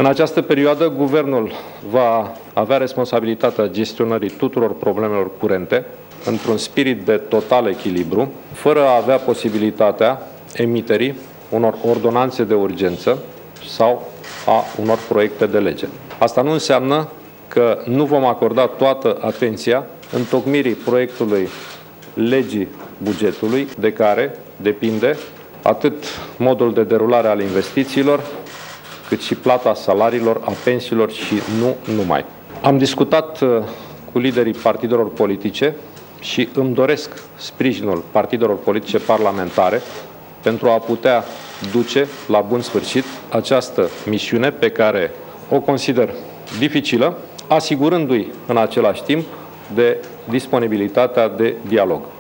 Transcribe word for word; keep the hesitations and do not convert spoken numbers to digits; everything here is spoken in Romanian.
În această perioadă, Guvernul va avea responsabilitatea gestionării tuturor problemelor curente, într-un spirit de total echilibru, fără a avea posibilitatea emiterii unor ordonanțe de urgență sau a unor proiecte de lege. Asta nu înseamnă că nu vom acorda toată atenția întocmirii proiectului legii bugetului, de care depinde atât modul de derulare al investițiilor, cât și plata salariilor, a pensiilor și nu numai. Am discutat cu liderii partidelor politice și îmi doresc sprijinul partidelor politice parlamentare pentru a putea duce la bun sfârșit această misiune pe care o consider dificilă, asigurându-i în același timp de disponibilitatea de dialog.